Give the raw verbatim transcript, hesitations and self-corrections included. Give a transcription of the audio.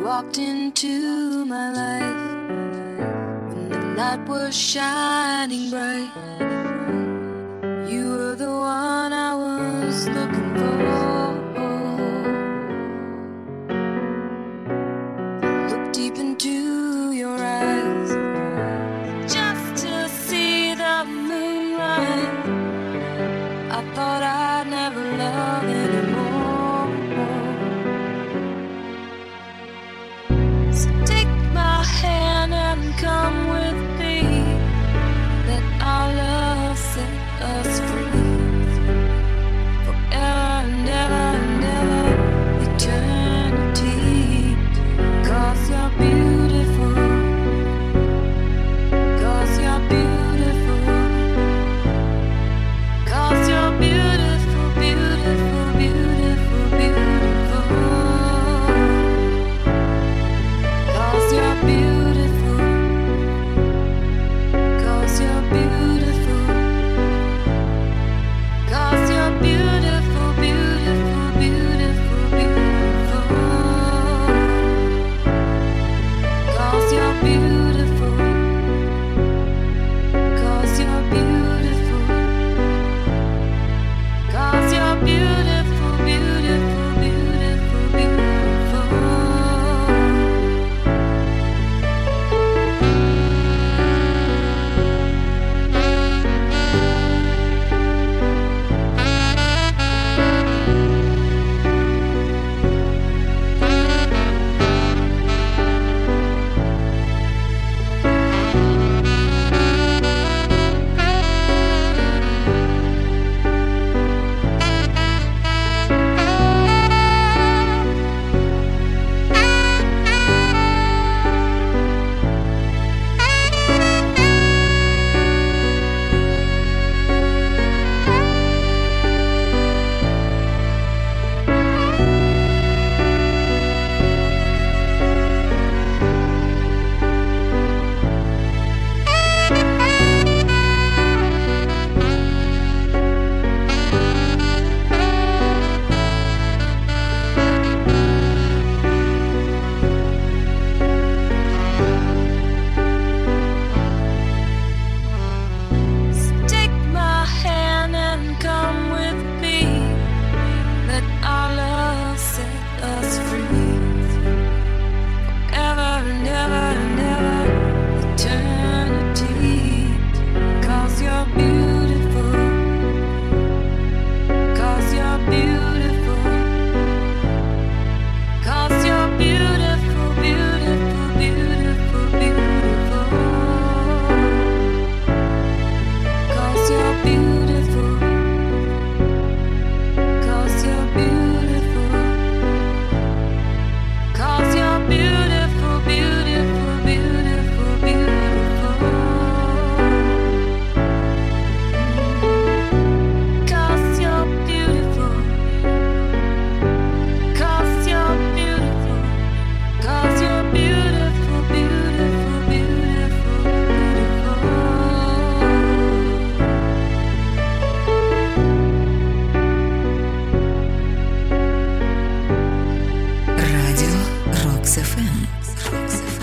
walked into my life when the night was shining bright. You were the one I was looking for. Look deep into your eyes just to see the moonlight. I thought I'd never love anymore. So take my hand and come with me. Let our love set us free. Forever and ever and ever, eternity. 'Cause you're beautiful. 'Cause you're beautiful. 'Cause you're beautiful, beautiful, beautiful, beautiful. 'Cause you're beautiful. 'Cause you're beautiful. 'Cause you're beautiful, beautiful, beautiful, beautiful. 'Cause you're beautiful. 'Cause you're beautiful. 'Cause you're beautiful, beautiful, beautiful, beautiful. Take my hand and come with me. Let our love set us free. Forever and ever and ever, eternity. 'Cause you're beautiful. 'Cause you're beautiful. 'Cause you're beautiful, beautiful, beautiful, beautiful. 'Cause you're beautiful. 'Cause you're beautiful. 'Cause you're beautiful, beautiful, beautiful, beautiful. 'Cause you're beautiful. 'Cause you're beautiful. 'Cause you're beautiful, beautiful, beautiful, beautiful. Радио